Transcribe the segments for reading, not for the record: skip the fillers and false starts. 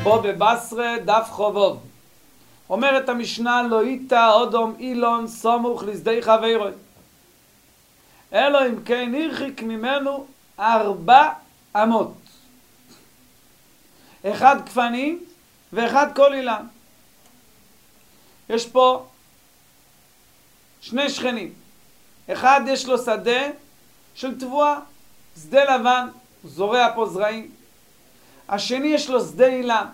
בו בבשרה דף חובוב. אומרת המשנה, לא איתה אודום אילון סמוך לשדה חברוי, אלא אם כן הרחיק ממנו 4 אמות, 1 גפנים ו1 כל אילן. יש פה 2 שכנים, אחד יש לו שדה של תבואה, שדה לבן, הוא זורע פה זרעים. השני יש לו שדה אילן.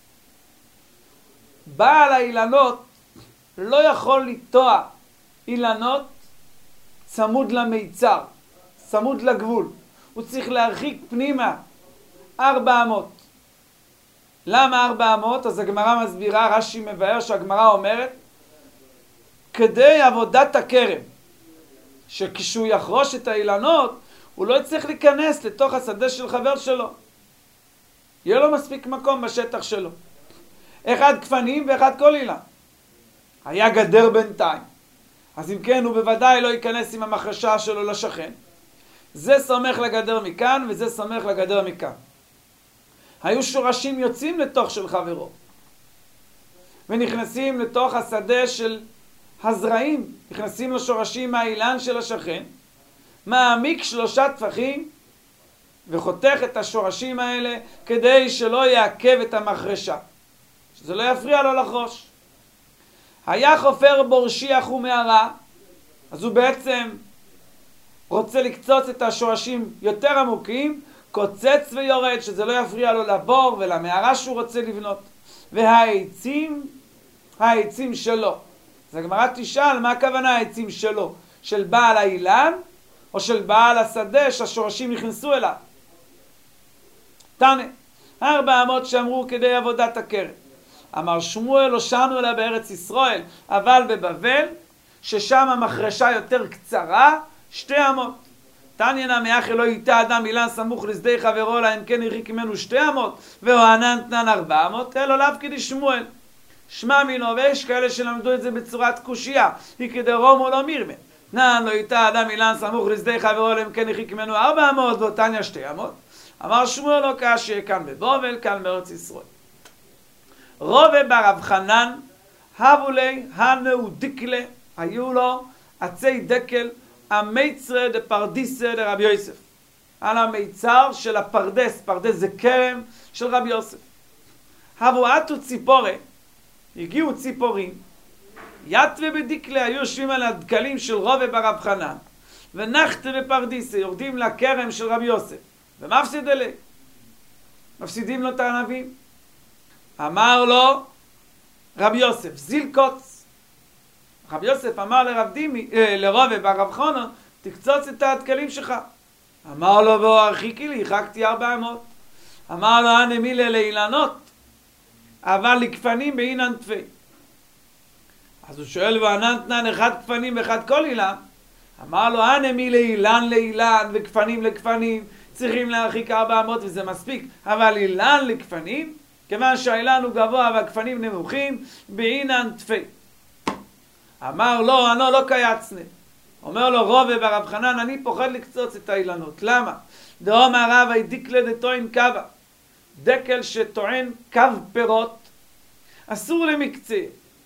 בעל האילנות לא יכול לטוע אילנות צמוד למיצר, צמוד לגבול. הוא צריך להרחיק פנימה 4 אמות. למה 4 אמות? אז הגמרא מסבירה, רש"י מבאר שהגמרא אומרת, כדי עבודת הכרם, שכשהוא יחרוש את האילנות, הוא לא יצטרך להיכנס לתוך השדה של חבר שלו. יהיה לו מספיק מקום בשטח שלו. 1 גפנים ו1 כל אילן. היה גדר בינתיים. אז אם כן, הוא בוודאי לא ייכנס עם המחרשה שלו לשכן. זה סומך לגדר מכאן וזה סומך לגדר מכאן. היו שורשים יוצאים לתוך של חברו. ונכנסים לתוך השדה של הזרעים. נכנסים לשורשים מהאילן של השכן. מעמיק 3 טפחים. וחותך את השורשים האלה כדי שלא יעכב את המחרשה. שזה לא יפריע לו לחרוש. היה חופר בורשיח ומערה, אז הוא בעצם רוצה לקצוץ את השורשים יותר עמוקים, קוצץ ויורד, שזה לא יפריע לו לבור ולמערה שהוא רוצה לבנות. והעצים, העצים שלו. אז הגמרא תשאל מה הכוונה העצים שלו? של בעל האילן או של בעל השדה שהשורשים נכנסו אליו? תנא, 4 אמות שאמרו כדי עבודת הכרם. אמר שמואל, לא שנו אלא בארץ ישראל, אבל בבבל, ששם המחרשה יותר קצרה, 2 אמות. תניא נמי לא ייתה אדם אילן סמוך לשדה חברו, אלא אם כן הרחיק ממנו 2 אמות, והוענן תנן 4 אמות, אלא לאו כדי שמואל. שמע מינו, ויש כאלה שלמדו את זה בצורת קושייה, היא כדי רומו לא מירמה. תנן לא ייתה אדם אילן סמוך לשדה חברו, אלא אם כן הרחיק ממנו 4 אמות, ותניא 2 אמות. אמר שמואל לא קשה, כאן בבבל, כאן בארץ ישראל. רובה ברב חנן, הבו לי הנו דקלה, היו לו עצי דקל, המיצרה דפרדיסה דרבי יוסף. על המיצר של הפרדס, פרדס זה כרם של רבי יוסף. הבו עטו ציפורה, הגיעו ציפורים, יתווה בדקלה, היו יושבים על הדקלים של רובה ברב חנן, ונחתה בפרדיסה, יורדים לכרם של רבי יוסף. ומפסיד אלה, מפסידים לו את הענבים. אמר לו רבי יוסף, זיל קוץ. רבי יוסף אמר לרובה ברב חנן, תקצוץ את הדקלים שלך. אמר לו, בוא הרחיקי לי, הרחקתי 4 אמות. אמר לו, אני מילה לאילנות, אבל לגפנים באינן תפי. אז הוא שואל, וענן תנן 1 גפנים ו1 כל אילן. אמר לו, אני מילה אילן לאילן וגפנים לגפנים, צריכים להרחיק 4 אמות וזה מספיק, אבל אילן לגפנים, כיוון שהאילן הוא גבוה והגפנים נמוכים, בעינן תפי. אמר לו, אנו לא קייצנה. אומר לו רובה ברב חנן, אני פוחד לקצוץ את האילנות. למה? דאמר רב דקלה דטוען קבה. דקל שטוען קו פירות, אסור למקצה,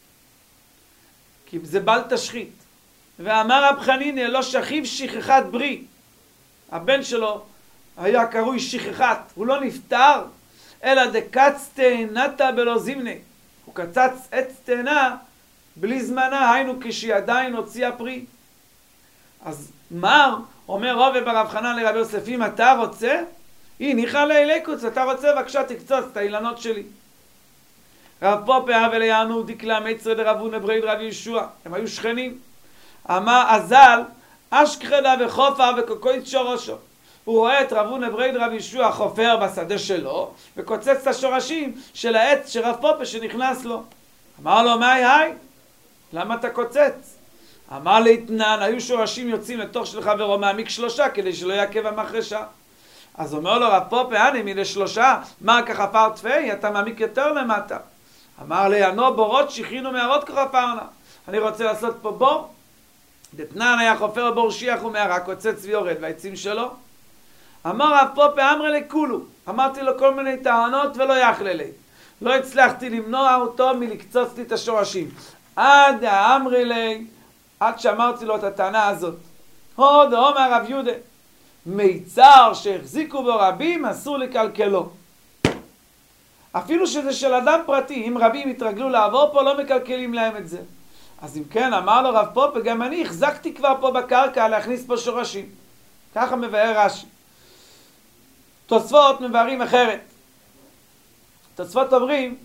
כי זה בל תשחית. ואמר רב חנינא, לא שכיב שכחת ברי. הבן שלו היה קרוי שכחת, הוא לא נפטר, אלא דקץ תאנתה בלא זימנה. הוא קצץ עץ תאנה בלי זמנה, היינו כשהיא עדיין הוציאה פרי. אז מר אומר רובה ברב חנן לרבי יוסף, אם אתה רוצה, ניחא לילקוץ, אתה רוצה בבקשה תקצוץ את האילנות שלי. רב פופה הווה ליענו דקלה מיצרא דרבונה ברייד רבי ישוע, הם היו שכנים. אמר אזל אשכחדה וחופר וקוקוית שורשו. הוא רואה את רבונה ברייד רבי ישוע חופר בשדה שלו וקוצץ את השורשים של העץ של רב פופה שנכנס לו. אמר לו, היי, למה אתה קוצץ? אמר להתנן, היו שורשים יוצאים לתוך של חברו, מעמיק 3 כדי שלא יעכב המחרשה. אז אומר לו רב פופה, אני מילה 3, מה כחפר תפי? אתה מעמיק יותר למטה. אמר לי, ענו בורות שכינו מערות כחפרנה. אני רוצה לעשות פה בור. דתנן היה חופר בור שיח ומערה, קוצץ ויורד, והעצים שלו. אמר רב פופה, אמרה לכולו. אמרתי לו כל מיני טענות ולא יחלה לי. לא הצלחתי למנוע אותו מלקצוץ לי את השורשים. עד האמרי לי, עד שאמרתי לו את הטענה הזאת. עוד אומר רב יהודה, מיצר שהחזיקו בו רבים אסור לקלקלו. אפילו שזה של אדם פרטי, אם רבים התרגלו לעבור פה, לא מקלקלים להם את זה. אז אם כן, אמר לו רב פופה, גם אני החזקתי כבר פה בקרקע להכניס פה שורשים. ככה מבאר רש"י. תוספות מבארים אחרת. תוספות אומרים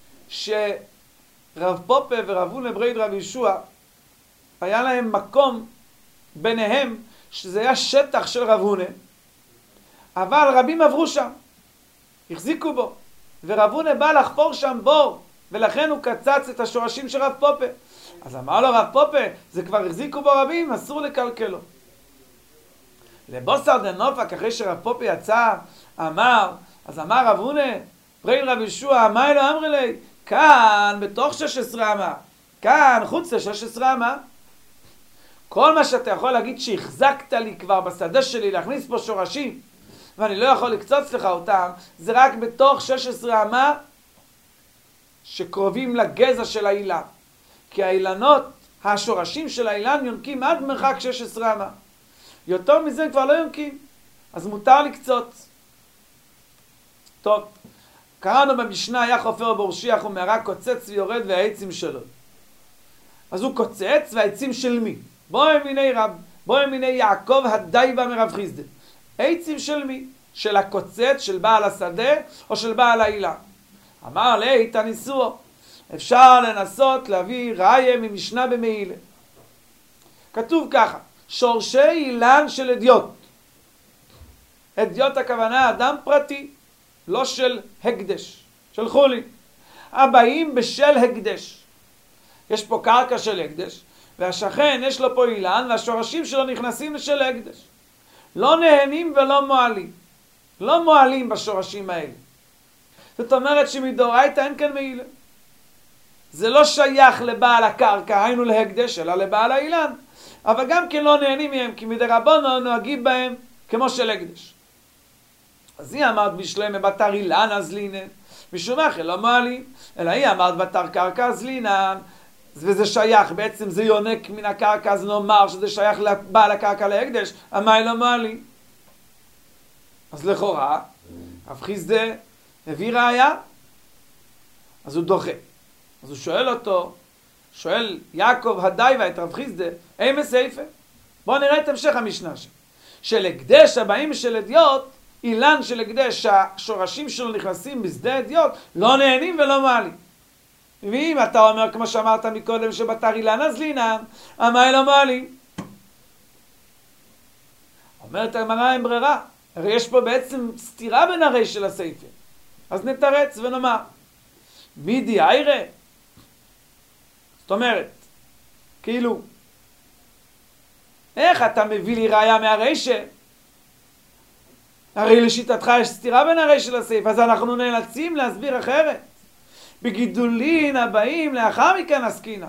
שרב פופה ורב הונא ברייד רב ישוע, היה להם מקום ביניהם, שזה היה שטח של רב הונא, אבל רבים עברו שם, החזיקו בו, ורב הונא בא לחפור שם בור, ולכן הוא קצץ את השורשים של רב פופה. אז אמר לו רב פופה, זה כבר החזיקו בו רבים, אסור לקלקלו. לבוסר דנופק, אחרי שרב פופה יצא, אמר רב הונא, ברייד רב ישוע, מה אלו אמרי לי? כאן בתוך 16 אמה, כאן חוץ ל-16 אמה. כל מה שאתה יכול להגיד שהחזקת לי כבר בשדה שלי להכניס פה שורשים, ואני לא יכול לקצוץ לך אותם, זה רק בתוך 16 אמה שקרובים לגזע של האילן. כי האילנות, השורשים של האילן יונקים עד מרחק 16 אמה. יותר מזה כבר לא יונקים, אז מותר לקצוץ. טוב, קראנו במשנה, היה חופר בורשיח ומערה קוצץ ויורד והעצים שלו. אז הוא קוצץ והעצים של מי? בואי מיני יעקב הדייבה מרב חיסדא. עצים של מי? של הקוצץ, של בעל השדה, או של בעל האילן? אמר לי, תניסוהו. אפשר לנסות להביא ראיה ממשנה במעילה. כתוב ככה, שורשי אילן של אדיוט. אדיוט הכוונה אדם פרטי, לא של הקדש, של חולין. הבאים בשל הקדש. יש פה קרקע של הקדש, והשכן יש לו פה אילן, והשורשים שלו נכנסים לשל הקדש. לא נהנים ולא מועלים. לא מועלים בשורשים האלה. זאת אומרת שמדאורייתא אין כאן מעילה. זה לא שייך לבעל הקרקע, היינו להקדש, אלא לבעל האילן. אבל גם כן לא נהנים מהם, כי מדרבנן נוהגים בהם כמו של הקדש. אז היא אמרת בשלמה בתר אילן אז לינן, משום אחר לא מועלים, אלא היא אמרת בתר קרקע אז לינן, וזה שייך, בעצם זה יונק מן הקרקע, אז נאמר שזה שייך לבעל הקרקע להקדש, המים לא מועלים. אז לכאורה, רב חיסדא הביא ראיה, אז הוא דוחה. אז הוא שואל אותו, שואל יעקב הדייבה את רב חיסדא, אי מסייפה? בואו נראה את המשך המשנה שם. של הקדש הבאים של אדיוט, אילן של הקדש שהשורשים שלו נכנסים בשדה אדיוט, לא נהנים ולא מעלים. ואם אתה אומר, כמו שאמרת מקודם, שבתר אילן אז לינן, המים לא מעלים. אומרת הגמרא אין ברירה, הרי יש פה בעצם סתירה בין הרי של הסייפה. אז נתרץ ונאמר, מידי איירה. זאת אומרת, כאילו, איך אתה מביא לי ראיה מהרשע? הרי לשיטתך יש סתירה בין הרי של הסעיף, אז אנחנו נאלצים להסביר אחרת. בגידולין הבאים לאחר מכן עסקינה.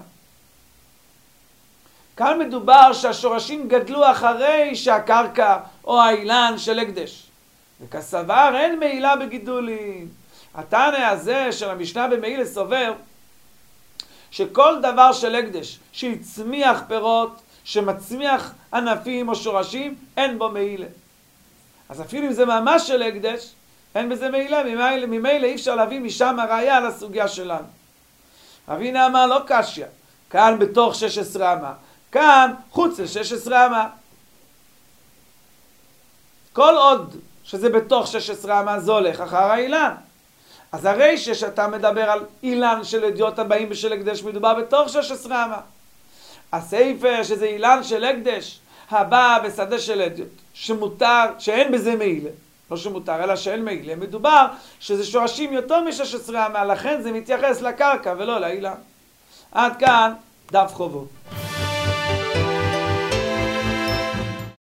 כאן מדובר שהשורשים גדלו אחרי שהקרקע או האילן של הקדש. וכסבר אין מעילה בגידולין. התנא הזה של המשנה במעילה סובר שכל דבר של הקדש שיצמיח פירות, שמצמיח ענפים או שורשים, אין בו מעילה. אז אפילו אם זה ממש של הקדש, אין בזה מעילה, ממילא אי אפשר להביא משם הראיה על הסוגיה שלנו. אבינה אמר לא קשיא, כאן בתוך 16 אמה, כאן חוץ ל-16 אמה. כל עוד שזה בתוך 16 אמה זה הולך אחר האילן. אז הרי שאתה מדבר על אילן של אדיוט הבאים בשל הקדש, מדובר בתוך 16 אמה. הסייפה שזה אילן של הקדש, הבא בשדה של אדיוט, שמותר, שאין בזה מעילה, לא שמותר, אלא שאין מעילה, מדובר שזה שורשים יותר מ-16 אמה, לכן זה מתייחס לקרקע ולא לאילן. עד כאן דף חובו.